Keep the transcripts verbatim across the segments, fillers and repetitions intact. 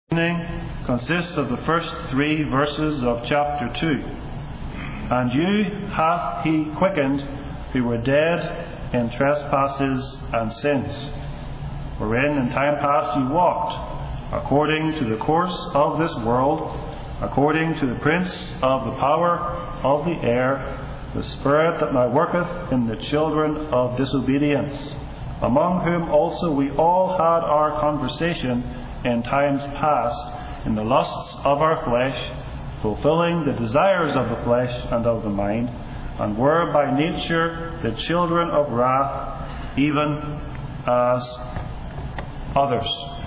Consists of the first three verses of chapter two. And you hath he quickened who were dead in trespasses and sins, wherein in time past you walked, according to the course of this world, according to the prince of the power of the air, the spirit that now worketh in the children of disobedience, among whom also we all had our conversation in times past, in the lusts of our flesh, fulfilling the desires of the flesh and of the mind, and were by nature the children of wrath, even as others.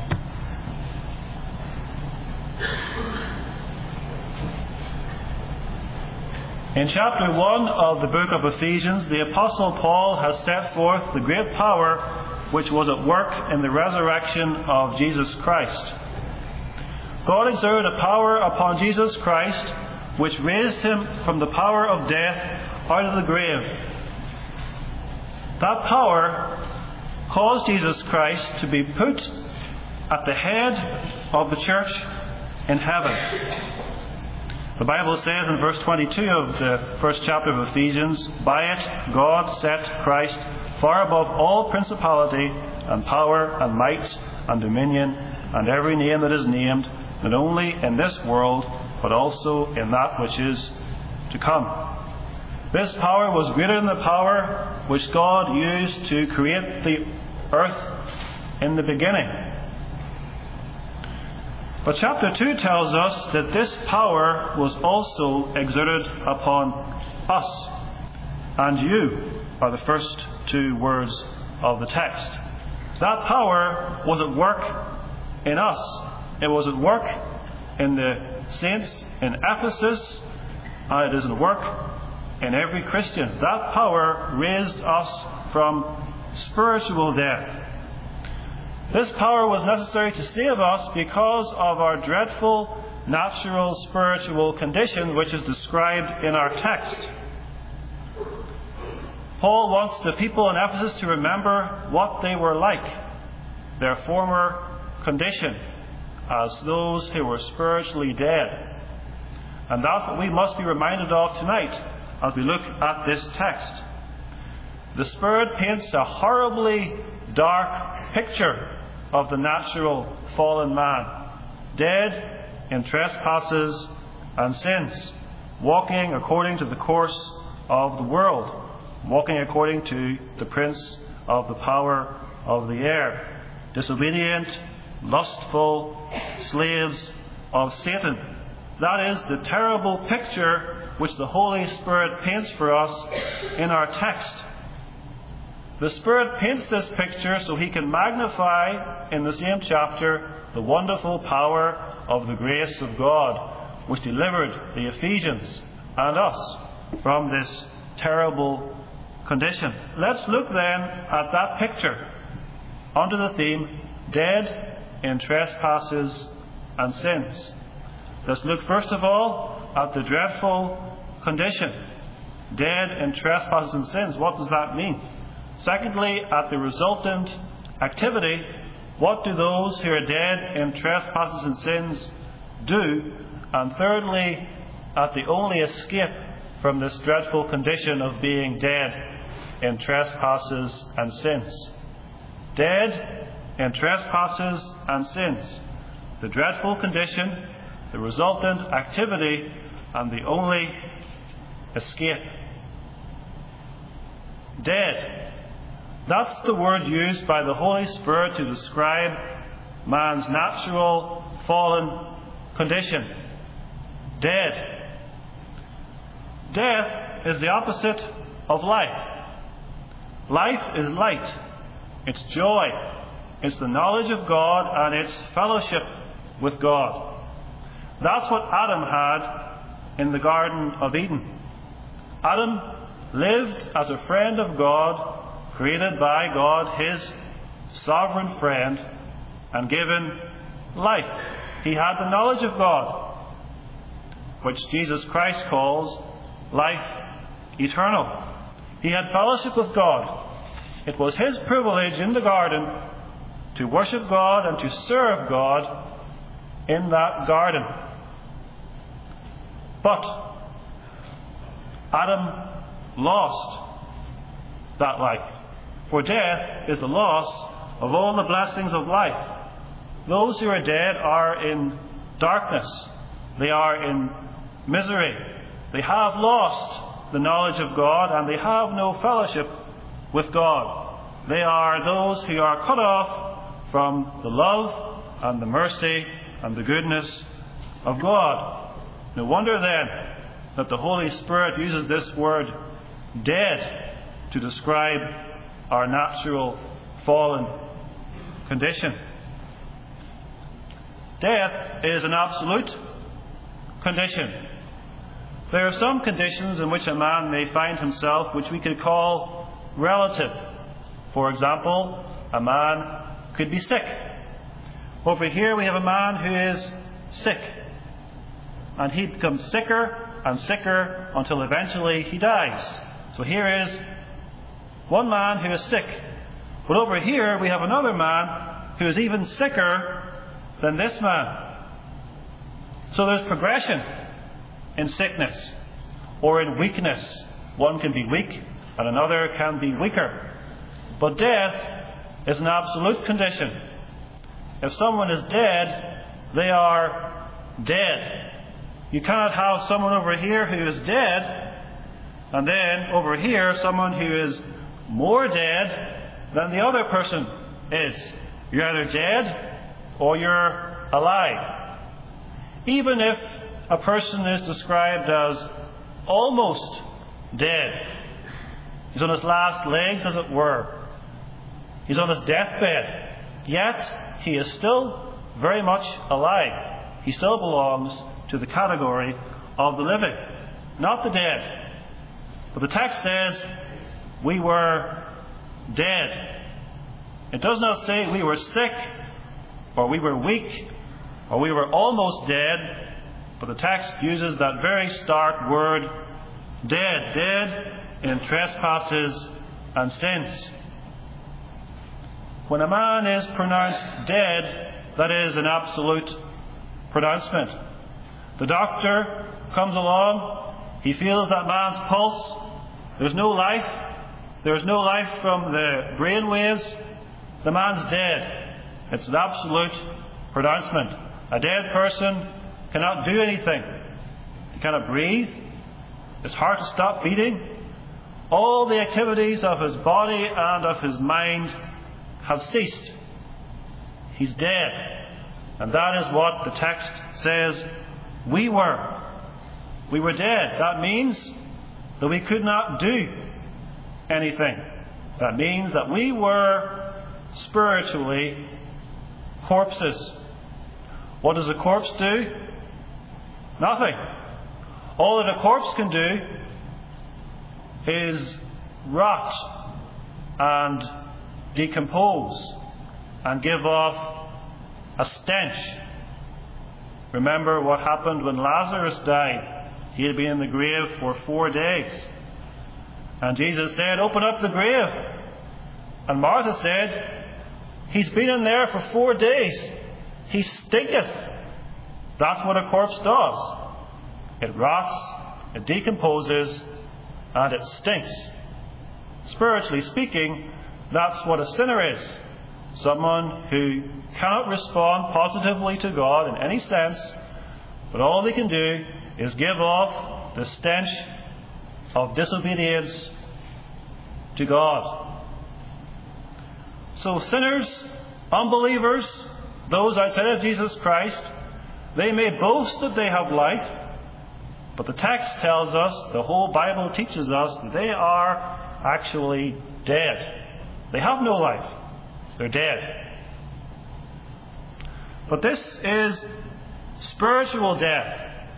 In chapter one of the book of Ephesians, the Apostle Paul has set forth the great power which was at work in the resurrection of Jesus Christ. God exerted a power upon Jesus Christ which raised him from the power of death out of the grave. That power caused Jesus Christ to be put at the head of the church in heaven. The Bible says in verse twenty-two of the first chapter of Ephesians, "By it God set Christ far above all principality and power and might and dominion and every name that is named, not only in this world but also in that which is to come." This power was greater than the power which God used to create the earth in the beginning. But chapter two tells us that this power was also exerted upon us. And you are the first two words of the text. That power was at work in us. It was at work in the saints in Ephesus, and it is at work in every Christian. That power raised us from spiritual death. This power was necessary to save us because of our dreadful natural spiritual condition, which is described in our text. Paul wants the people in Ephesus to remember what they were like, their former condition, as those who were spiritually dead. And that's what we must be reminded of tonight as we look at this text. The Spirit paints a horribly dark picture of the natural fallen man, dead in trespasses and sins, walking according to the course of the world, walking according to the prince of the power of the air, disobedient, lustful slaves of Satan. That is the terrible picture which the Holy Spirit paints for us in our text. The Spirit paints this picture so he can magnify in the same chapter the wonderful power of the grace of God which delivered the Ephesians and us from this terrible condition. Let's look then at that picture under the theme, dead in trespasses and sins. Let's look first of all at the dreadful condition, dead in trespasses and sins. What does that mean? Secondly, at the resultant activity, what do those who are dead in trespasses and sins do? And thirdly, at the only escape from this dreadful condition of being dead in trespasses and sins. Dead in trespasses and sins. The dreadful condition, the resultant activity, and the only escape. Dead. That's the word used by the Holy Spirit to describe man's natural fallen condition. Dead. Death is the opposite of life. Life is light. It's joy. It's the knowledge of God and it's fellowship with God. That's what Adam had in the Garden of Eden. Adam lived as a friend of God, created by God, his sovereign friend, and given life. He had the knowledge of God, which Jesus Christ calls life eternal. He had fellowship with God. It was his privilege in the garden to worship God and to serve God in that garden. But Adam lost that life. For death is the loss of all the blessings of life. Those who are dead are in darkness. They are in misery. They have lost the knowledge of God, and they have no fellowship with God. They are those who are cut off from the love and the mercy and the goodness of God. No wonder then that the Holy Spirit uses this word dead to describe our natural fallen condition. Death is an absolute condition. There are some conditions in which a man may find himself which we could call relative. For example, a man could be sick. Over here we have a man who is sick. And he becomes sicker and sicker until eventually he dies. So here is one man who is sick. But over here we have another man who is even sicker than this man. So there's progression in sickness or in weakness. One can be weak and another can be weaker. But death is an absolute condition. If someone is dead, they are dead. You cannot have someone over here who is dead and then over here someone who is more dead than the other person is. You're either dead or you're alive. Even if a person is described as almost dead, he's on his last legs, as it were, he's on his deathbed, yet he is still very much alive. He still belongs to the category of the living, not the dead. But the text says we were dead. It does not say we were sick or we were weak or we were almost dead, but the text uses that very stark word, dead, dead in trespasses and sins. When a man is pronounced dead, that is an absolute pronouncement. The doctor comes along, he feels that man's pulse, there's no life, there's no life from the brain waves, the man's dead. It's an absolute pronouncement. A dead person cannot do anything. He cannot breathe. His heart has stopped beating. All the activities of his body and of his mind have ceased. He's dead. And that is what the text says we were. We were dead. That means that we could not do anything. That means that we were spiritually corpses. What does a corpse do? Nothing. All that a corpse can do is rot and decompose and give off a stench. Remember what happened when Lazarus died. He had been in the grave for four days. And Jesus said, "Open up the grave." And Martha said, "He's been in there for four days. He stinketh." That's what a corpse does. It rots, it decomposes, and it stinks. Spiritually speaking, that's what a sinner is. Someone who cannot respond positively to God in any sense, but all they can do is give off the stench of disobedience to God. So sinners, unbelievers, those outside of Jesus Christ, they may boast that they have life, but the text tells us, the whole Bible teaches us, that they are actually dead. They have no life. They're dead. But this is spiritual death.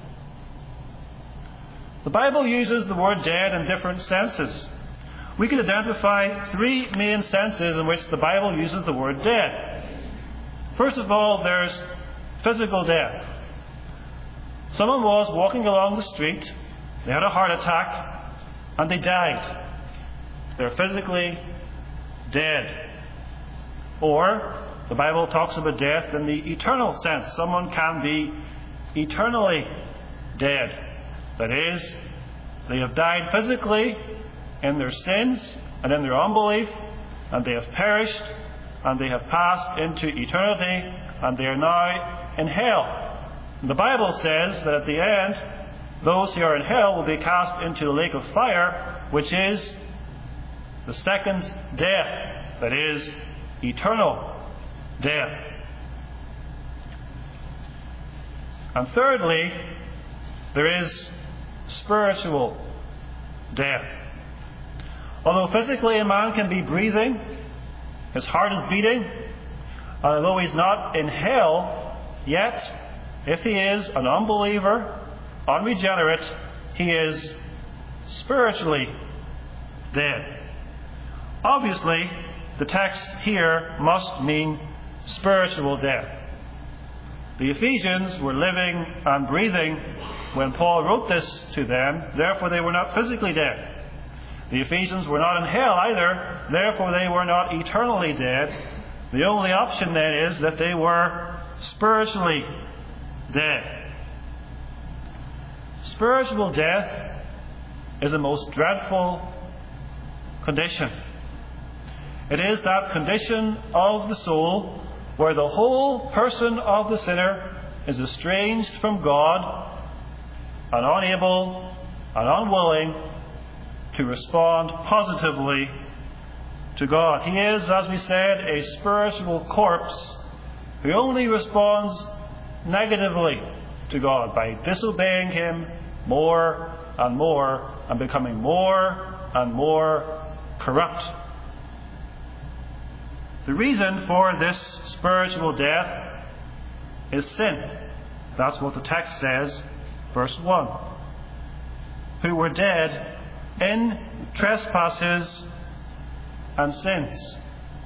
The Bible uses the word dead in different senses. We can identify three main senses in which the Bible uses the word dead. First of all, there's physical death. Someone was walking along the street, they had a heart attack, and they died. They're physically dead. Or The Bible talks about death in the eternal sense. Someone can be eternally dead. That is, they have died physically in their sins and in their unbelief, and they have perished, and they have passed into eternity, and they are now in hell. And the Bible says that at the end, those who are in hell will be cast into the lake of fire, which is the second death, that is, eternal death. And thirdly, there is spiritual death. Although physically a man can be breathing, his heart is beating, and although he's not in hell, yet if he is an unbeliever, unregenerate, he is spiritually dead. Obviously, the text here must mean spiritual death. The Ephesians were living and breathing when Paul wrote this to them, therefore they were not physically dead. The Ephesians were not in hell either, therefore they were not eternally dead. The only option then is that they were spiritually dead. Spiritual death is a most dreadful condition. It is that condition of the soul where the whole person of the sinner is estranged from God and unable and unwilling to respond positively to God. He is, as we said, a spiritual corpse who only responds negatively to God by disobeying Him more and more and becoming more and more corrupt. The reason for this spiritual death is sin. That's what the text says, verse one. Who were dead in trespasses and sins.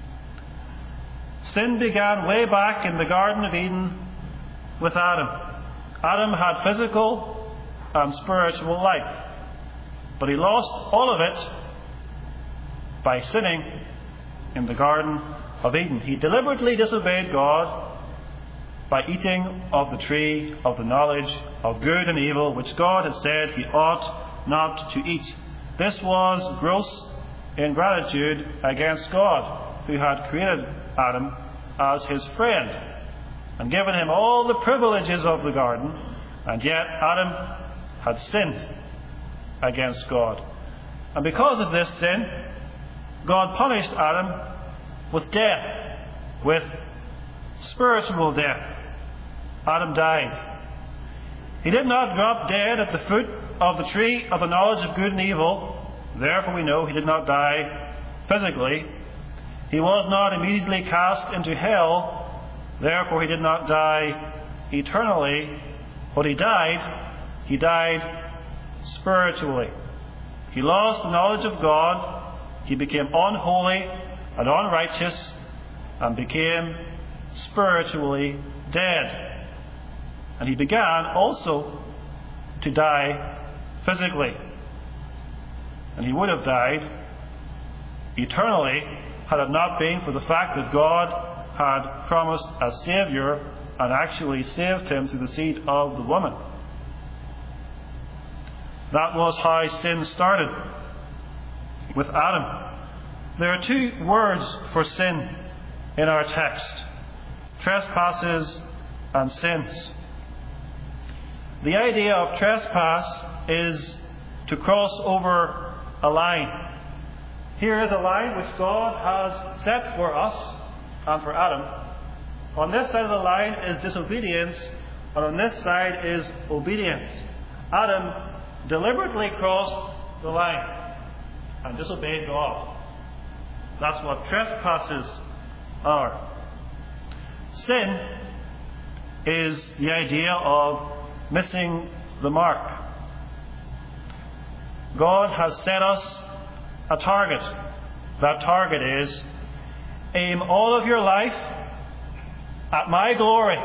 Sin began way back in the Garden of Eden with Adam. Adam had physical and spiritual life, but he lost all of it by sinning in the Garden of Eden. He deliberately disobeyed God by eating of the tree of the knowledge of good and evil, which God had said he ought not to eat. This was gross ingratitude against God, who had created Adam as his friend and given him all the privileges of the garden, and yet Adam had sinned against God. And because of this sin, God punished Adam with death, with spiritual death. Adam died. He did not drop dead at the foot of the tree of the knowledge of good and evil. Therefore we know he did not die physically. He was not immediately cast into hell. Therefore he did not die eternally. But he died, he died spiritually. He lost the knowledge of God. He became unholy and unrighteous and became spiritually dead. And he began also to die physically. And he would have died eternally had it not been for the fact that God had promised a Saviour and actually saved him through the seed of the woman. That was how sin started with Adam. There are two words for sin in our text: trespasses and sins. The idea of trespass is to cross over a line. Here is a line which God has set for us and for Adam. On this side of the line is disobedience, and on this side is obedience. Adam deliberately crossed the line and disobeyed God. That's what trespasses are. Sin is the idea of missing the mark. God has set us a target. That target is, aim all of your life at my glory.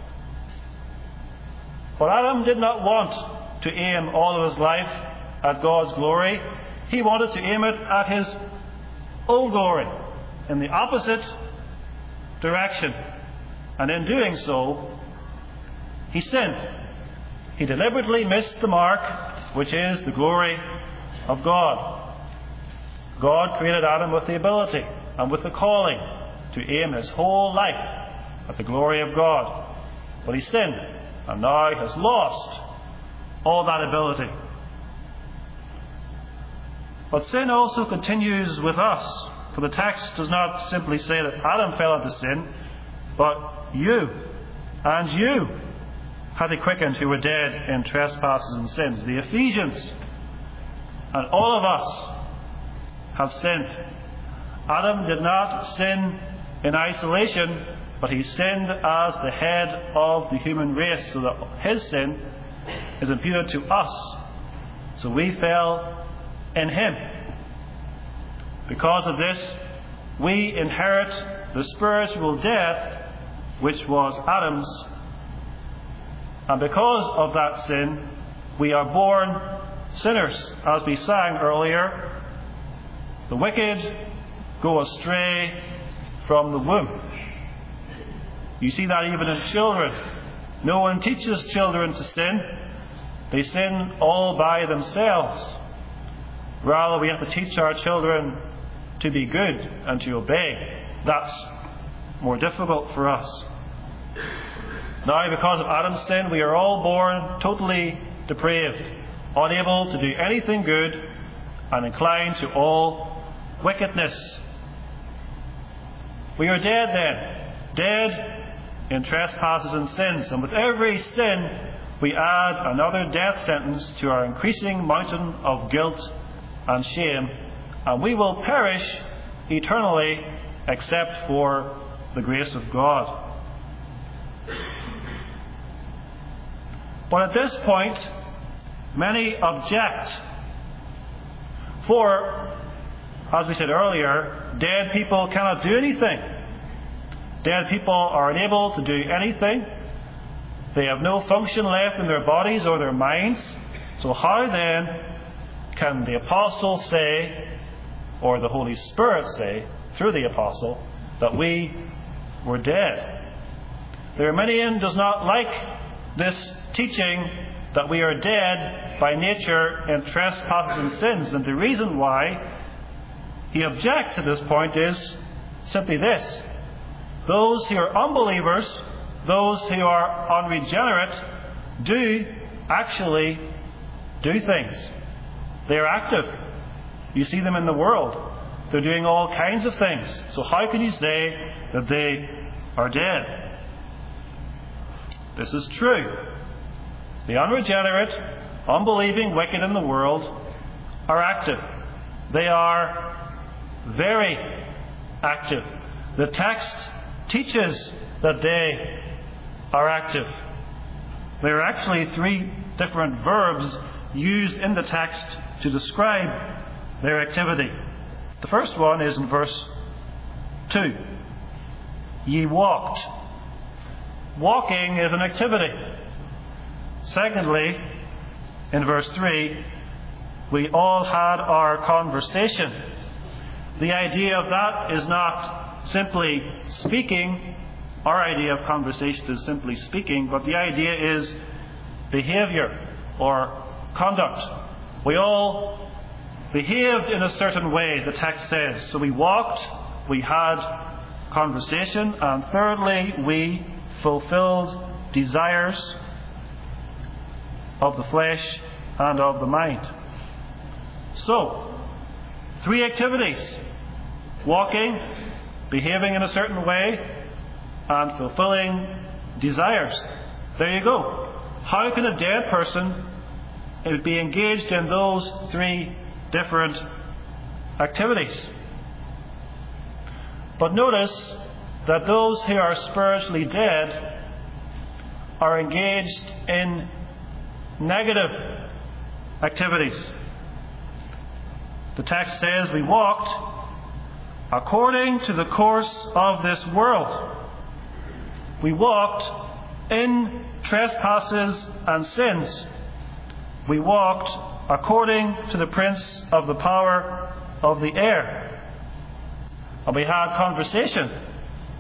But Adam did not want to aim all of his life at God's glory. He wanted to aim it at his own glory, in the opposite direction. And in doing so, he sinned. He deliberately missed the mark, which is the glory of God. God created Adam with the ability and with the calling to aim his whole life at the glory of God. But he sinned, and now has lost all that ability. But sin also continues with us, for the text does not simply say that Adam fell into sin, but you and you had he quickened who were dead in trespasses and sins. The Ephesians and all of us have sinned. Adam did not sin in isolation, but he sinned as the head of the human race, so that his sin is imputed to us. So we fell in him. Because of this, we inherit the spiritual death which was Adam's. And because of that sin, we are born sinners. As we sang earlier, the wicked go astray from the womb. You see that even in children. No one teaches children to sin. They sin all by themselves. Rather, we have to teach our children to be good and to obey. That's more difficult for us. Now, because of Adam's sin, we are all born totally depraved, unable to do anything good, and inclined to all wickedness. We are dead then, dead in trespasses and sins, and with every sin we add another death sentence to our increasing mountain of guilt and shame, and we will perish eternally except for the grace of God. But at this point, many object. For, as we said earlier, dead people cannot do anything. Dead people are unable to do anything. They have no function left in their bodies or their minds. So how then can the Apostle say, or the Holy Spirit say, through the Apostle, that we were dead? The Arminian does not like this teaching that we are dead by nature in trespasses and sins. And the reason why he objects at this point is simply this. Those who are unbelievers, those who are unregenerate, do actually do things. They are active. You see them in the world. They're doing all kinds of things. So how can you say that they are dead? This is true. The unregenerate, unbelieving, wicked in the world are active. They are very active. The text teaches that they are active. There are actually three different verbs used in the text to describe their activity. The first one is in verse two. Ye walked. Walking is an activity. Secondly, in verse three, we all had our conversation. The idea of that is not simply speaking. Our idea of conversation is simply speaking, but the idea is behavior or conduct. We all behaved in a certain way, the text says. So we walked, we had conversation, and thirdly, we fulfilled desires of the flesh and of the mind. So, three activities: walking, behaving in a certain way, and fulfilling desires. There you go. How can a dead person be engaged in those three different activities? But notice that those who are spiritually dead are engaged in negative activities. The text says, we walked according to the course of this world. We walked in trespasses and sins. We walked according to the prince of the power of the air. And we had conversation.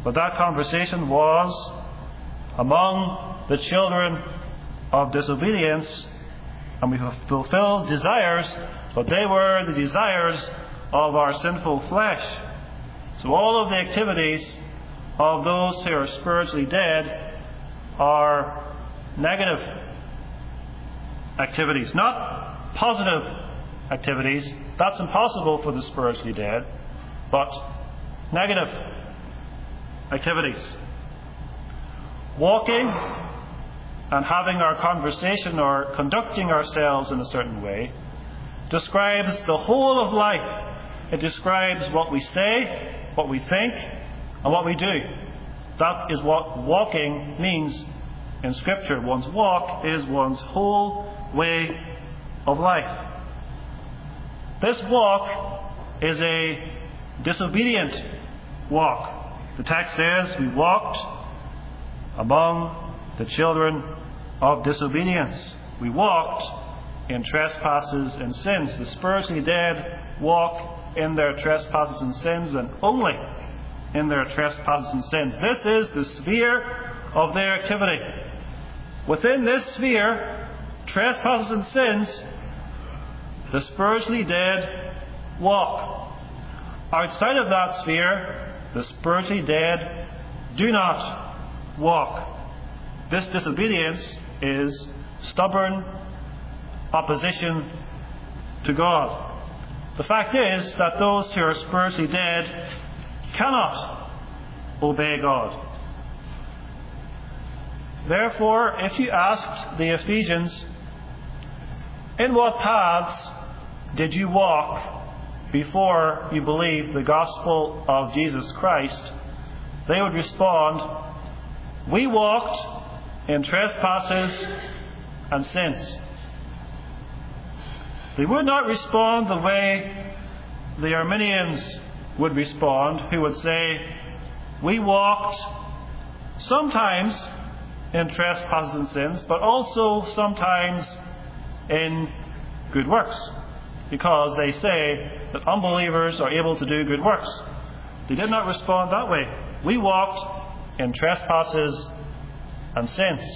But that conversation was among the children of disobedience, and we fulfilled desires, but they were the desires of our sinful flesh. So all of the activities of those who are spiritually dead are negative activities, not positive activities. That's impossible for the spiritually dead, but negative activities. Walking and having our conversation or conducting ourselves in a certain way describes the whole of life. It describes what we say, what we think, and what we do. That is what walking means in Scripture. One's walk is one's whole way of life. This walk is a disobedient walk. The text says, we walked among the children of disobedience. We walked in trespasses and sins. The spiritually dead walk in their trespasses and sins, and only in their trespasses and sins. This is the sphere of their activity. Within this sphere, trespasses and sins, the spiritually dead walk. Outside of that sphere, the spiritually dead do not walk. This disobedience is stubborn opposition to God. The fact is that those who are spiritually dead cannot obey God. Therefore, if you asked the Ephesians, in what paths did you walk before you believed the gospel of Jesus Christ, they would respond, we walked in trespasses and sins. They would not respond the way the Arminians would respond, who would say, we walked sometimes in trespasses and sins, but also sometimes in good works, because they say that unbelievers are able to do good works. They did not respond that way. We walked in trespasses and sins.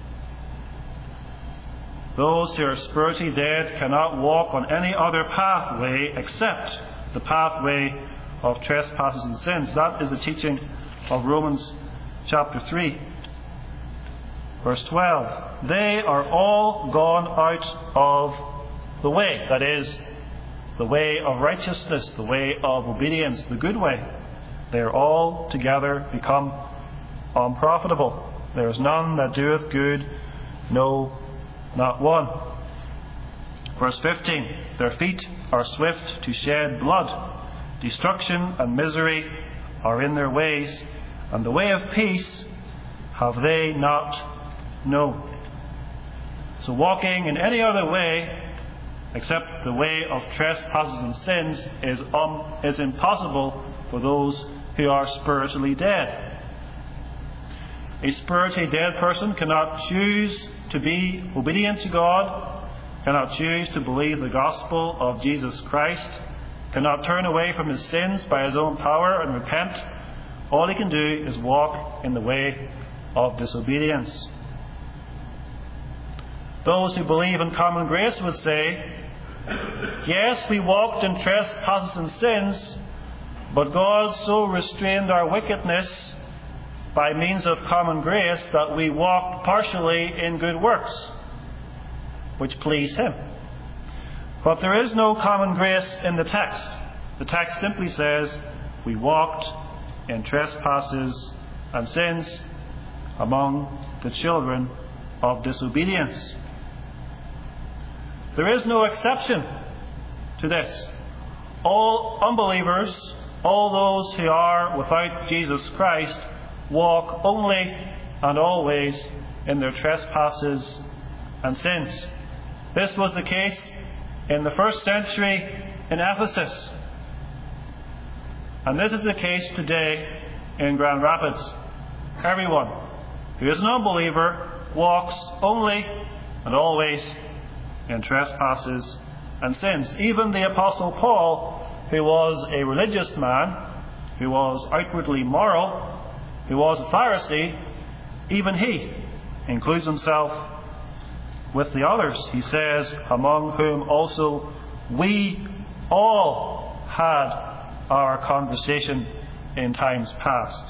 Those who are spiritually dead cannot walk on any other pathway except the pathway of trespasses and sins. That is the teaching of Romans chapter three, verse twelve. They are all gone out of the way. That is, the way of righteousness, the way of obedience, the good way. They are all together become unprofitable. There is none that doeth good, no, not one. Verse fifteen. Their feet are swift to shed blood. Destruction and misery are in their ways, and the way of peace have they not known. So walking in any other way except the way of trespasses and sins is, um, is impossible for those who are spiritually dead. A spiritually dead person cannot choose to be obedient to God, cannot choose to believe the gospel of Jesus Christ, cannot turn away from his sins by his own power and repent. All he can do is walk in the way of disobedience. Those who believe in common grace would say, yes, we walked in trespasses and sins, but God so restrained our wickedness by means of common grace that we walked partially in good works, which please him. But there is no common grace in the text. The text simply says, we walked in trespasses and sins among the children of disobedience. There is no exception to this. All unbelievers, all those who are without Jesus Christ, walk only and always in their trespasses and sins. This was the case in the first century in Ephesus. And this is the case today in Grand Rapids. Everyone who is an unbeliever walks only and always in trespasses and sins. Even the Apostle Paul, who was a religious man, who was outwardly moral, who was a Pharisee, even he includes himself with the others. He says, among whom also we all had our conversation in times past.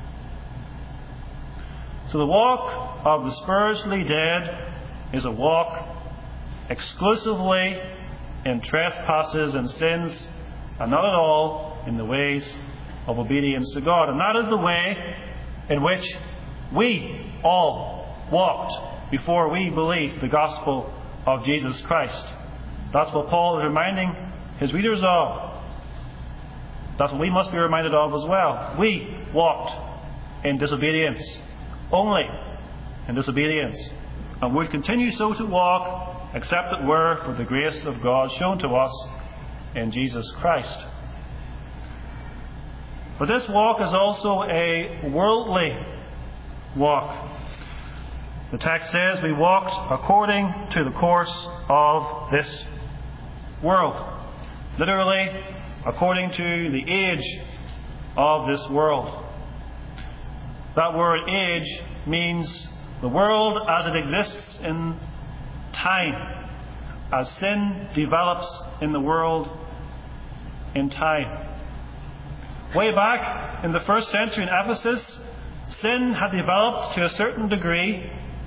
So the walk of the spiritually dead is a walk exclusively in trespasses and sins, and not at all in the ways of obedience to God. And that is the way in which we all walked before we believed the gospel of Jesus Christ. That's what Paul is reminding his readers of. That's what we must be reminded of as well. We walked in disobedience, only in disobedience, and would continue so to walk, except it were for the grace of God shown to us in Jesus Christ. But this walk is also a worldly walk. The text says we walked according to the course of this world. Literally, according to the age of this world. That word age means the world as it exists in time, as sin develops in the world in time. Way back in the first century in Ephesus, sin had developed to a certain degree,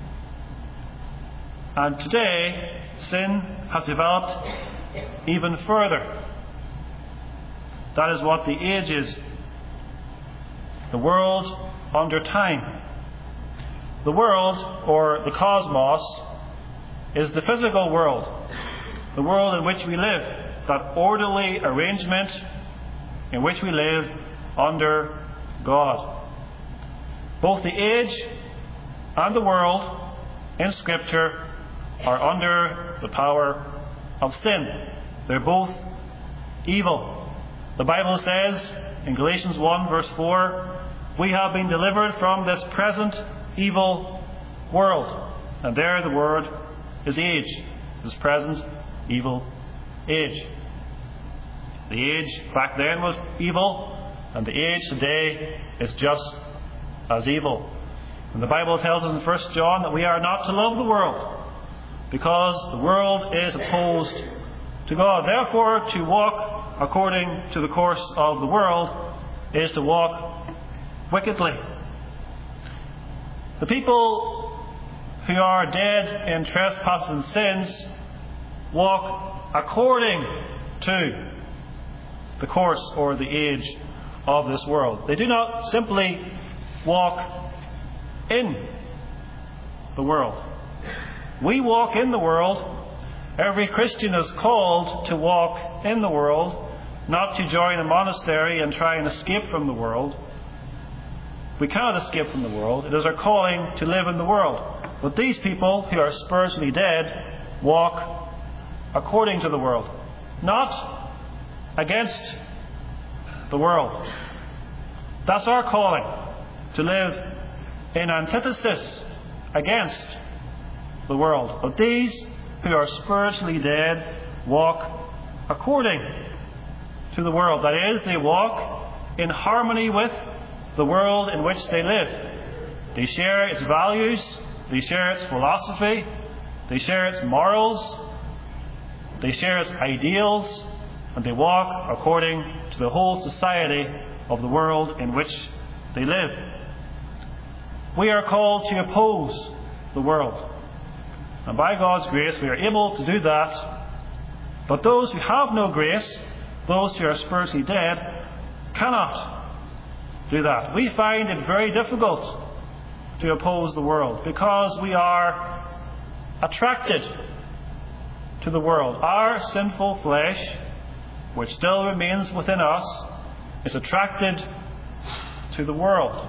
and today sin has developed even further. That is what the age is. The world under time. The world, or the cosmos, is the physical world, the world in which we live, that orderly arrangement in which we live under God. Both the age and the world in Scripture are under the power of sin. They're both evil. The Bible says in Galatians one verse four, we have been delivered from this present evil world. And there the word is age, this present evil age. The age back then was evil, and the age today is just as evil. And the Bible tells us in First John that we are not to love the world, because the world is opposed to God. Therefore, to walk according to the course of the world is to walk wickedly. The people who are dead in trespasses and sins walk according to the course or the age of this world. They do not simply walk in the world. We walk in the world. Every Christian is called to walk in the world, not to join a monastery and try and escape from the world. We cannot escape from the world. It is our calling to live in the world. But these people who are spiritually dead walk according to the world, not against the world. That's our calling, to live in antithesis against the world. But these who are spiritually dead walk according to the world. That is, they walk in harmony with the world in which they live. They share its values, they share its philosophy, they share its morals, they share its ideals, and they walk according to the whole society of the world in which they live. We are called to oppose the world, and by God's grace we are able to do that. But those who have no grace, those who are spiritually dead, cannot do that. We find it very difficult to oppose the world because we are attracted to the world. Our sinful flesh, which still remains within us, is attracted to the world.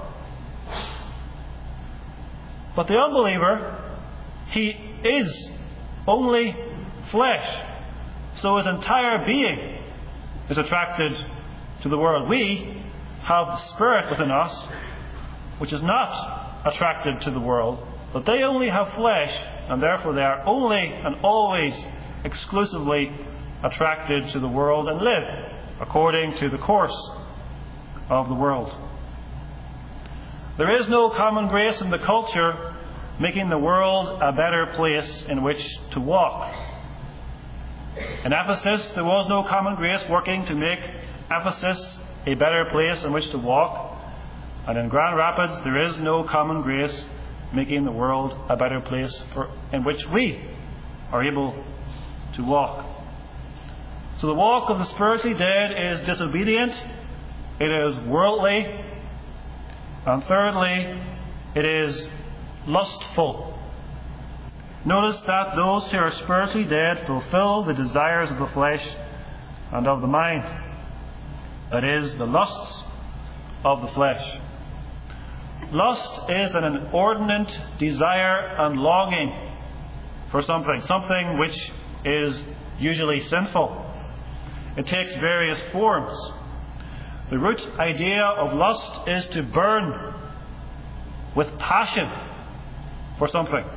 But the unbeliever, he is only flesh, so his entire being is attracted to the world. We have the Spirit within us, which is not attracted to the world, but they only have flesh, and therefore they are only and always exclusively attracted to the world and live according to the course of the world. There is no common grace in the culture making the world a better place in which to walk. In Ephesus, there was no common grace working to make Ephesus a better place in which to walk. And in Grand Rapids, there is no common grace making the world a better place for, in which we are able to walk. So the walk of the spiritually dead is disobedient, it is worldly, and thirdly, it is lustful. Notice that those who are spiritually dead fulfill the desires of the flesh and of the mind. That is, the lusts of the flesh. Lust is an inordinate desire and longing for something, something which is usually sinful. It takes various forms. The root idea of lust is to burn with passion for something.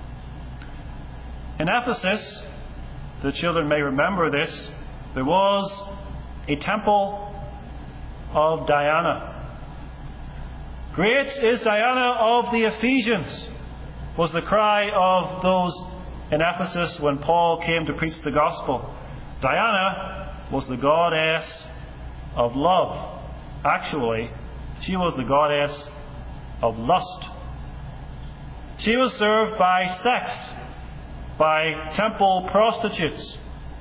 In Ephesus, the children may remember this, there was a temple of Diana. Great is Diana of the Ephesians, was the cry of those in Ephesus when Paul came to preach the gospel. Diana was the goddess of love. Actually, she was the goddess of lust. She was served by sex, by temple prostitutes.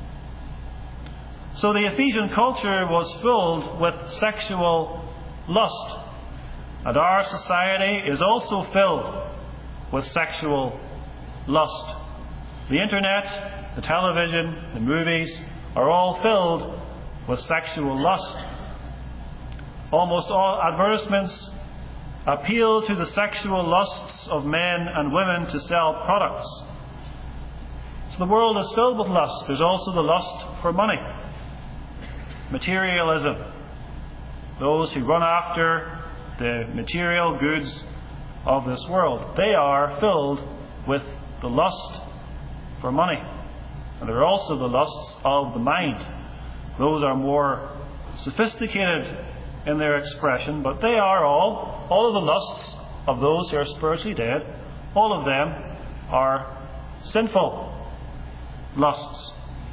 So the Ephesian culture was filled with sexual lust. And our society is also filled with sexual lust. The internet, the television, the movies are all filled with sexual lust. Almost all advertisements appeal to the sexual lusts of men and women to sell products. So the world is filled with lust. There's also the lust for money. Materialism. Those who run after the material goods of this world, they are filled with the lust for money. And there are also the lusts of the mind. Those are more sophisticated in their expression, but they are all, all of the lusts of those who are spiritually dead, all of them are sinful lusts.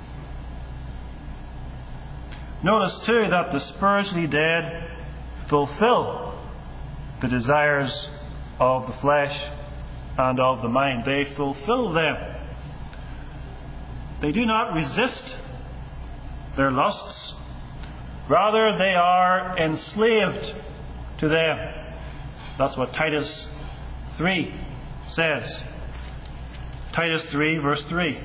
Notice too that the spiritually dead fulfill the desires of the flesh and of the mind. They fulfill them. They do not resist their lusts. Rather, they are enslaved to them. That's what Titus three says. Titus three, verse three.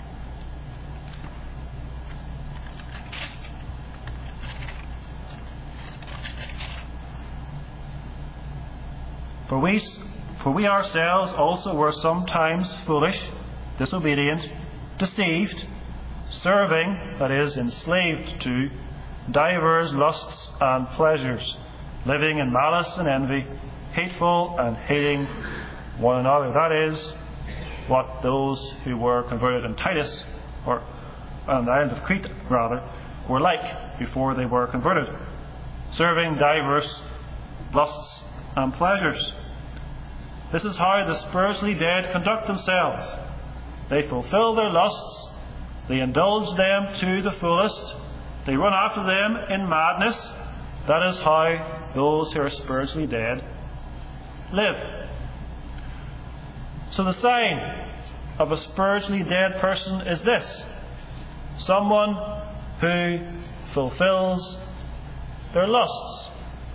For we, for we ourselves also were sometimes foolish, disobedient, deceived, serving, that is, enslaved to, divers lusts and pleasures, living in malice and envy, hateful and hating one another. That is what those who were converted in Titus, or on the island of Crete rather, were like before they were converted, serving diverse lusts and pleasures. This is how the spiritually dead conduct themselves. They fulfill their lusts, they indulge them to the fullest, they run after them in madness. That is how those who are spiritually dead live. So the sign of a spiritually dead person is this: someone who fulfills their lusts.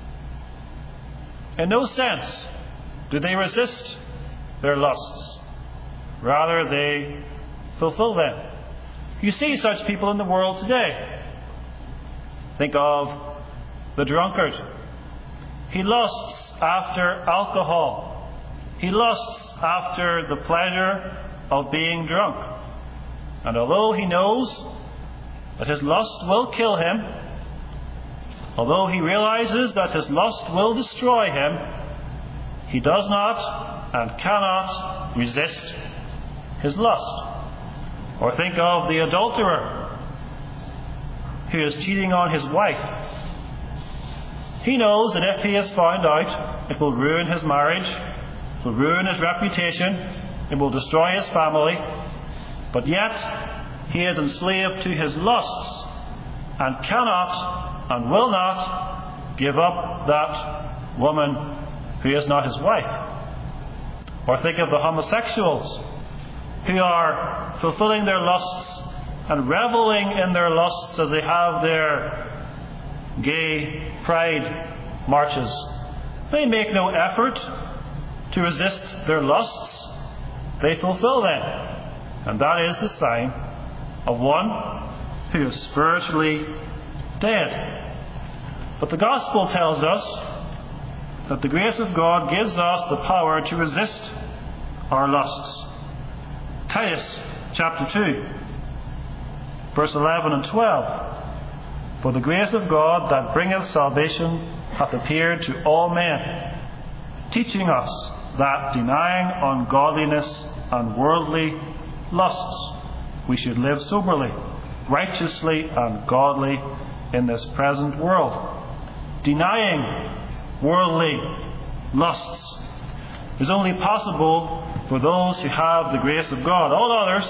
In no sense do they resist their lusts. Rather, they fulfill them. You see such people in the world today. Think of the drunkard. He lusts after alcohol. He lusts after the pleasure of being drunk. And although he knows that his lust will kill him, although he realizes that his lust will destroy him, he does not and cannot resist his lust. Or think of the adulterer who is cheating on his wife. He knows that if he is found out, it will ruin his marriage, it will ruin his reputation, it will destroy his family. But yet, he is enslaved to his lusts and cannot and will not give up that woman who is not his wife. Or think of the homosexuals who are fulfilling their lusts and reveling in their lusts as they have their gay pride marches. They make no effort to resist their lusts. They fulfill them. And that is the sign of one who is spiritually dead. But the Gospel tells us that the grace of God gives us the power to resist our lusts. Titus chapter two, verse eleven and twelve. For the grace of God that bringeth salvation hath appeared to all men, teaching us that denying ungodliness and worldly lusts, we should live soberly, righteously, and godly in this present world. Denying worldly lusts is only possible for those who have the grace of God. All others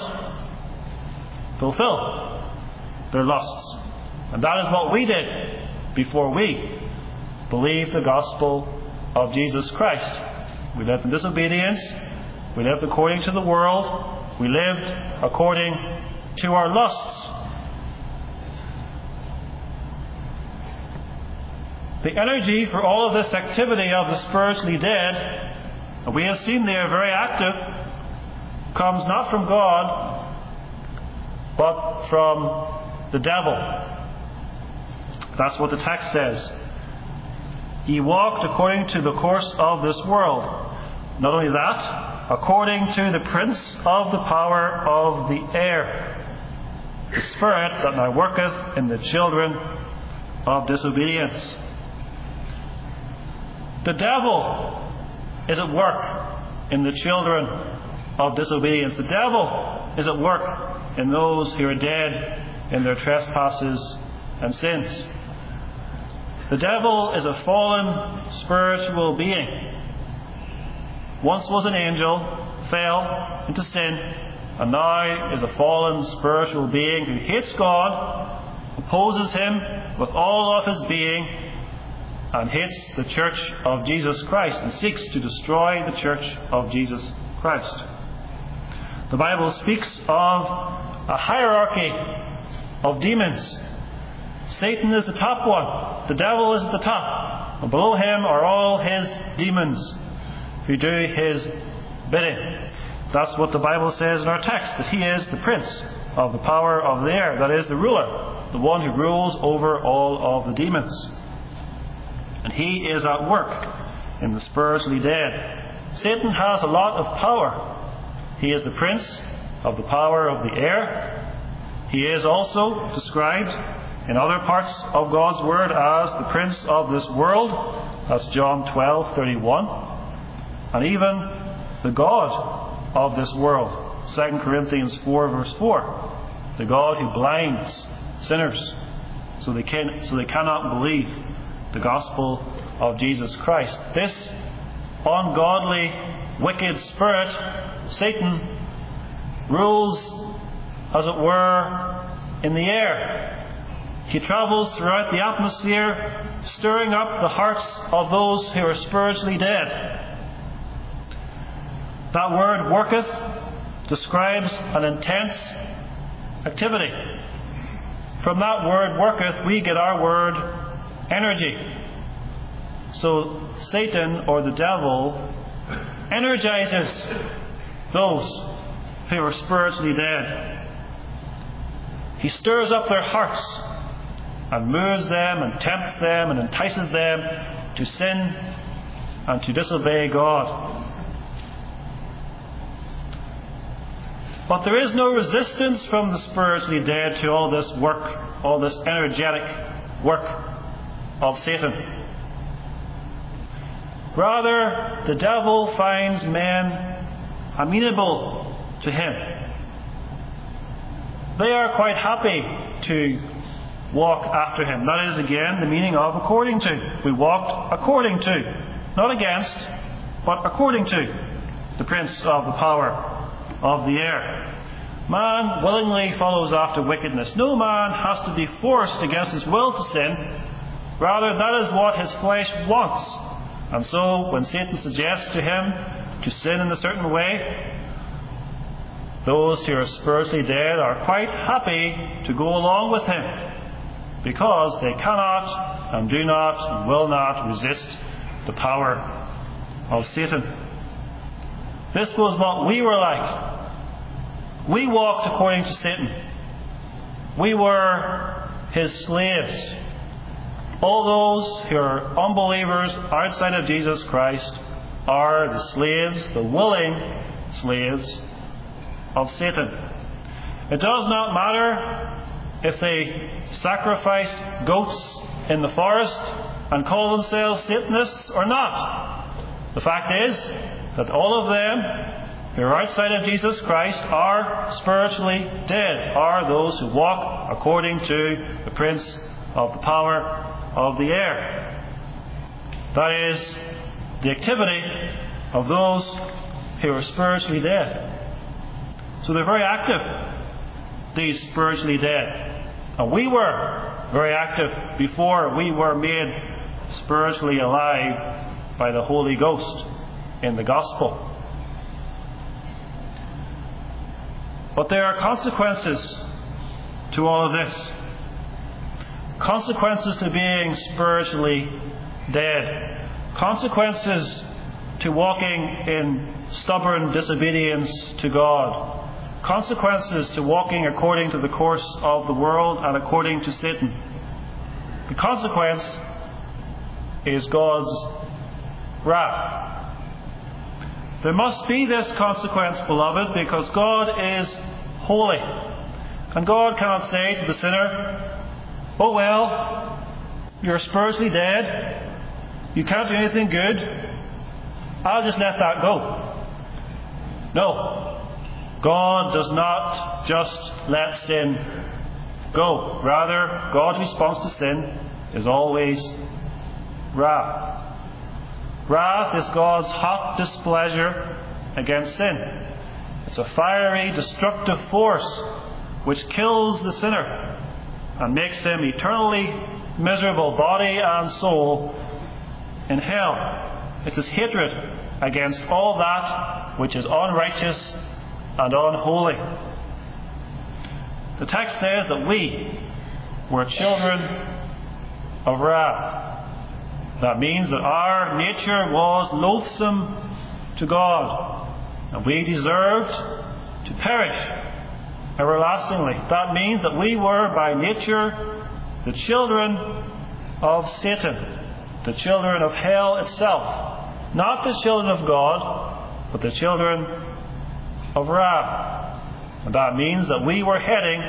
fulfill their lusts. And that is what we did before we believed the gospel of Jesus Christ. We lived in disobedience. We lived according to the world. We lived according to our lusts. The energy for all of this activity of the spiritually dead, and we have seen they are very active, comes not from God, but from the devil. That's what the text says. Ye walked according to the course of this world. Not only that, according to the prince of the power of the air, the spirit that now worketh in the children of disobedience. The devil is at work in the children of disobedience. The devil is at work in those who are dead in their trespasses and sins. The devil is a fallen spiritual being. Once was an angel, fell into sin, and now is a fallen spiritual being who hates God, opposes Him with all of his being, and hates the church of Jesus Christ and seeks to destroy the church of Jesus Christ. The Bible speaks of a hierarchy of demons. Satan is the top one. The devil is at the top. And below him are all his demons who do his bidding. That's what the Bible says in our text, that he is the prince of the power of the air. That is the ruler, the one who rules over all of the demons. And he is at work in the spiritually dead. Satan has a lot of power. He is the prince of the power of the air. He is also described in other parts of God's Word as the prince of this world. That's John twelve thirty-one. And even the God of this world. Second Corinthians four verse four. The God who blinds sinners so they can so they cannot believe the gospel of Jesus Christ. This ungodly, wicked spirit, Satan, rules, as it were, in the air. He travels throughout the atmosphere, stirring up the hearts of those who are spiritually dead. That word worketh describes an intense activity. From that word worketh we get our word energy. So Satan, or the devil, energizes those who are spiritually dead. He stirs up their hearts and moves them and tempts them and entices them to sin and to disobey God. But there is no resistance from the spiritually dead to all this work, all this energetic work of Satan. Rather, the devil finds men amenable to him. They are quite happy to walk after him. That is, again, the meaning of according to. We walked according to. Not against, but according to the prince of the power of the air. Man willingly follows after wickedness. No man has to be forced against his will to sin. Rather, that is what his flesh wants. And so, when Satan suggests to him to sin in a certain way, those who are spiritually dead are quite happy to go along with him, because they cannot and do not and will not resist the power of Satan. This was what we were like. We walked according to Satan. We were his slaves. All those who are unbelievers outside of Jesus Christ are the slaves, the willing slaves of Satan. It does not matter if they sacrifice goats in the forest and call themselves Satanists or not. The fact is that all of them who are outside of Jesus Christ are spiritually dead, are those who walk according to the prince of the power of the air. That is the activity of those who are spiritually dead. So they're very active, these spiritually dead. And we were very active before we were made spiritually alive by the Holy Ghost in the gospel. But there are consequences to all of this. Consequences to being spiritually dead. Consequences to walking in stubborn disobedience to God. Consequences to walking according to the course of the world and according to Satan. The consequence is God's wrath. There must be this consequence, beloved, because God is holy. And God cannot say to the sinner, "Oh well, you're spiritually dead. You can't do anything good. I'll just let that go." No. God does not just let sin go. Rather, God's response to sin is always wrath. Wrath is God's hot displeasure against sin. It's a fiery, destructive force which kills the sinner and makes him eternally miserable, body and soul, in hell. It's his hatred against all that which is unrighteous and unholy. The text says that we were children of wrath. That means that our nature was loathsome to God, and we deserved to perish everlastingly. That means that we were by nature the children of Satan, the children of hell itself. Not the children of God, but the children of wrath. And that means that we were heading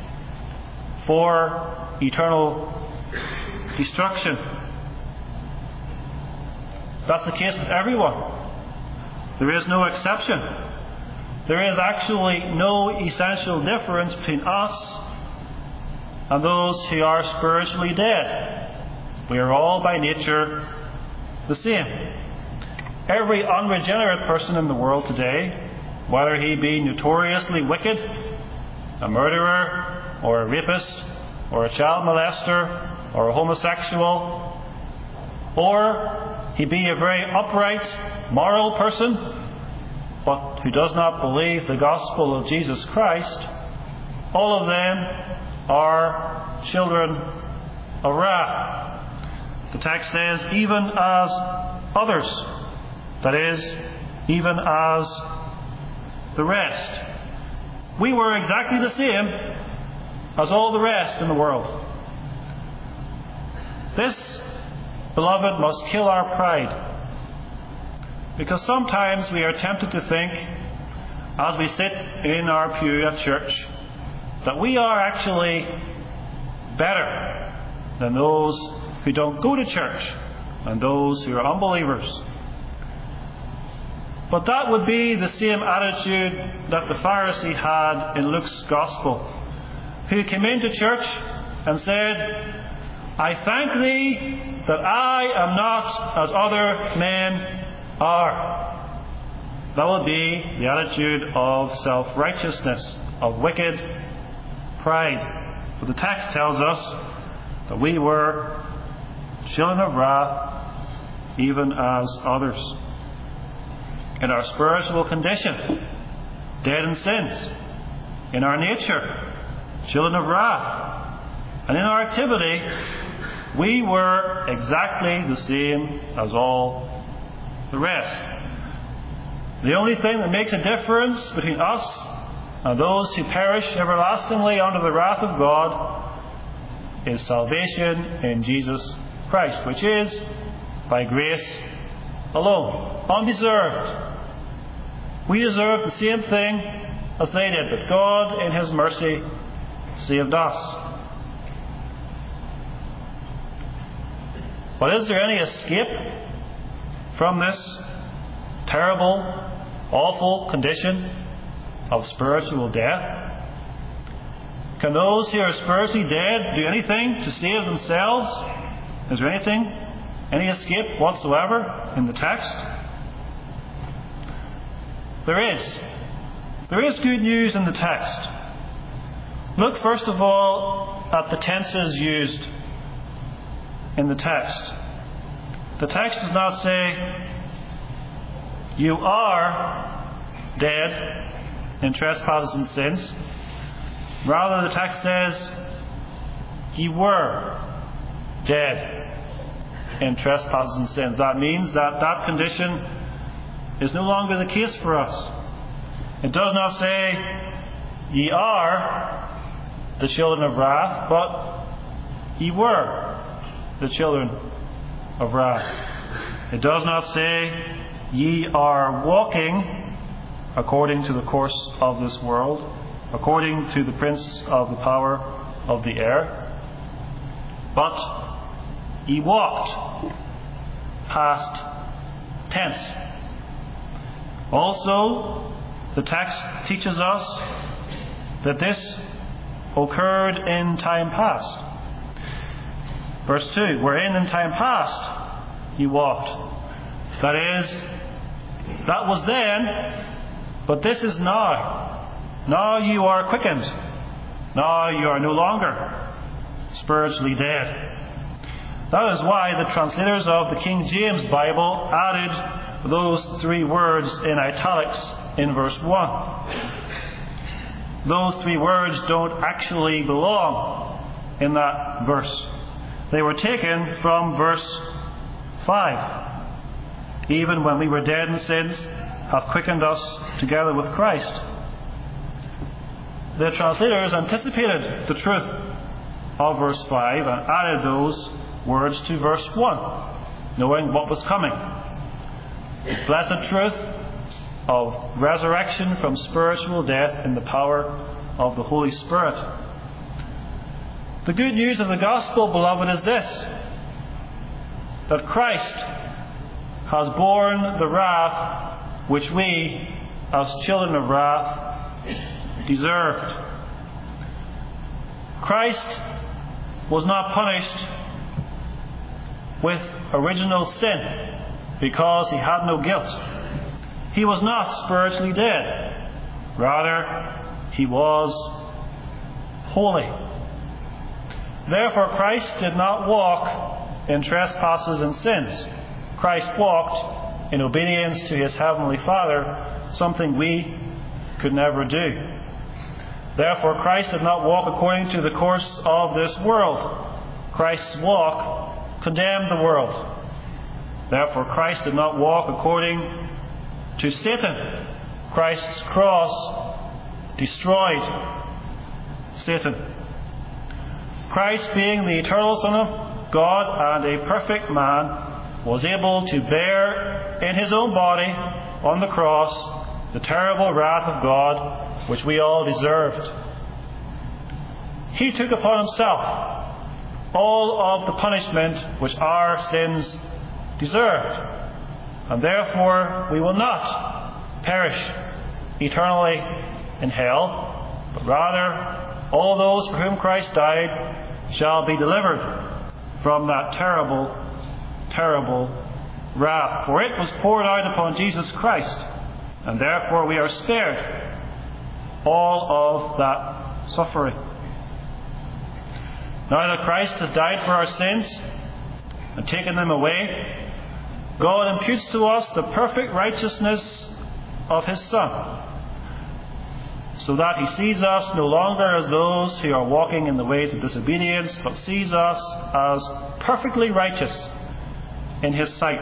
for eternal destruction. That's the case with everyone. There is no exception. There is actually no essential difference between us and those who are spiritually dead. We are all by nature the same. Every unregenerate person in the world today, whether he be notoriously wicked, a murderer, or a rapist, or a child molester, or a homosexual, or he be a very upright, moral person, but who does not believe the gospel of Jesus Christ, all of them are children of wrath. The text says, even as others, that is, even as the rest. We were exactly the same as all the rest in the world. This, beloved, must kill our pride. Because sometimes we are tempted to think, as we sit in our pew at church, that we are actually better than those who don't go to church and those who are unbelievers. But that would be the same attitude that the Pharisee had in Luke's Gospel, who came into church and said, I thank thee that I am not as other men are. That will be the attitude of self-righteousness, of wicked pride. But the text tells us that we were children of wrath, even as others. In our spiritual condition, dead in sins. In our nature, children of wrath. And in our activity, we were exactly the same as all the rest. The only thing that makes a difference between us and those who perish everlastingly under the wrath of God is salvation in Jesus Christ, which is by grace alone, undeserved. We deserve the same thing as they did, but God in His mercy saved us. But is there any escape from this terrible, awful condition of spiritual death? Can those who are spiritually dead do anything to save themselves? Is there anything, any escape whatsoever in the text? There is. There is good news in the text. Look first of all at the tenses used in the text. The text does not say, you are dead in trespasses and sins. Rather, the text says, ye were dead in trespasses and sins. That means that that condition is no longer the case for us. It does not say, ye are the children of wrath, but ye were the children of wrath. It does not say, ye are walking according to the course of this world, according to the prince of the power of the air, but ye walked, past tense. Also, the text teaches us that this occurred in time past. Verse two, wherein in time past ye walked. That is, that was then, but this is now. Now you are quickened. Now you are no longer spiritually dead. That is why the translators of the King James Bible added those three words in italics in verse one. Those three words don't actually belong in that verse. They were taken from verse five. Even when we were dead in sins, hath quickened us together with Christ. The translators anticipated the truth of verse five and added those words to verse one, knowing what was coming. The blessed truth of resurrection from spiritual death in the power of the Holy Spirit. The good news of the gospel, beloved, is this: that Christ has borne the wrath which we, as children of wrath, deserved. Christ was not punished with original sin because he had no guilt. He was not spiritually dead. Rather, he was holy. Therefore, Christ did not walk in trespasses and sins. Christ walked in obedience to his heavenly Father, something we could never do. Therefore, Christ did not walk according to the course of this world. Christ's walk condemned the world. Therefore, Christ did not walk according to Satan. Christ's cross destroyed Satan. Christ, being the eternal Son of God and a perfect man, was able to bear in his own body on the cross the terrible wrath of God which we all deserved. He took upon himself all of the punishment which our sins deserved, and therefore we will not perish eternally in hell, but rather all those for whom Christ died shall be delivered from that terrible, terrible wrath. For it was poured out upon Jesus Christ, and therefore we are spared all of that suffering. Now that Christ has died for our sins and taken them away, God imputes to us the perfect righteousness of His Son, so that He sees us no longer as those who are walking in the ways of disobedience, but sees us as perfectly righteous in His sight.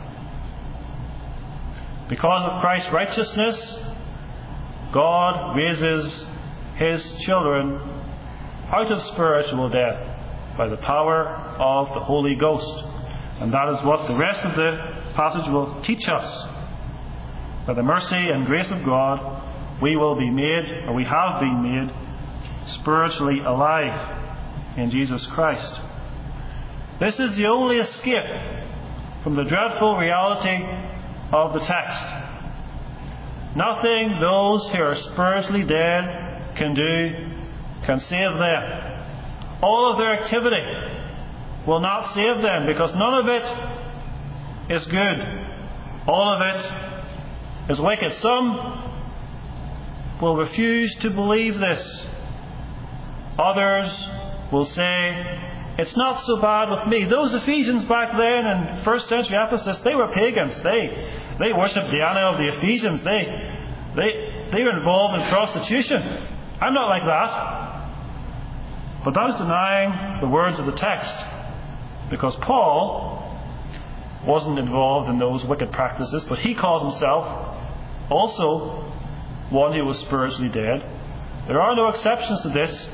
Because of Christ's righteousness, God raises His children out of spiritual death by the power of the Holy Ghost. And that is what the rest of the passage will teach us. By the mercy and grace of God, we will be made, or we have been made, spiritually alive in Jesus Christ. This is the only escape from the dreadful reality of the text. Nothing those who are spiritually dead can do can save them. All of their activity will not save them, because none of it is good. All of it is wicked. Some will refuse to believe this. Others will say, it's not so bad with me. Those Ephesians back then in first century Ephesus, they were pagans. They they worshipped Diana of the Ephesians. They they they were involved in prostitution. I'm not like that. But that is denying the words of the text, because Paul wasn't involved in those wicked practices, but he calls himself also one who was spiritually dead. There are no exceptions to this.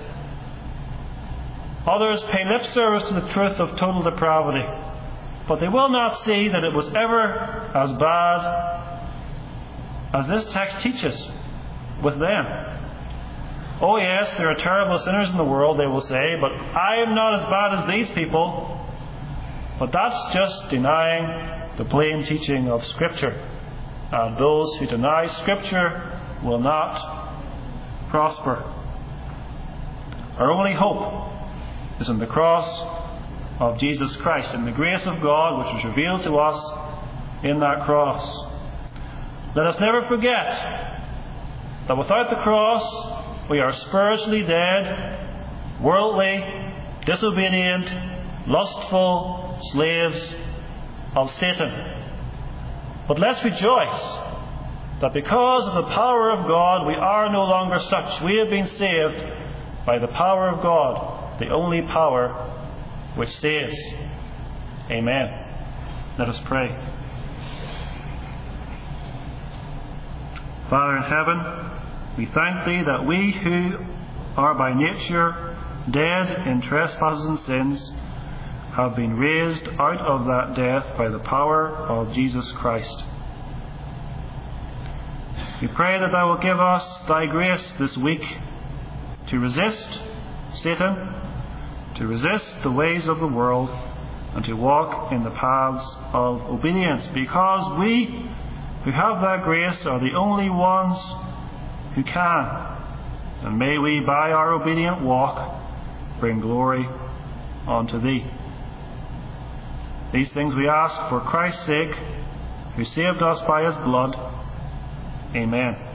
Others pay lip service to the truth of total depravity, but they will not see that it was ever as bad as this text teaches with them. Oh yes, there are terrible sinners in the world, they will say, but I am not as bad as these people. But that's just denying the plain teaching of Scripture. And those who deny Scripture will not prosper. Our only hope is in the cross of Jesus Christ, in the grace of God which was revealed to us in that cross. Let us never forget that without the cross we are spiritually dead, worldly, disobedient, lustful slaves of Satan. But let's rejoice that because of the power of God we are no longer such. We have been saved by the power of God, the only power which saves. Amen. Let us pray. Father in heaven, we thank Thee that we who are by nature dead in trespasses and sins have been raised out of that death by the power of Jesus Christ. We pray that Thou wilt give us Thy grace this week to resist Satan, to resist the ways of the world, and to walk in the paths of obedience, because we who have that grace are the only ones who can. And may we, by our obedient walk, bring glory unto Thee. These things we ask for Christ's sake, who saved us by His blood. Amen.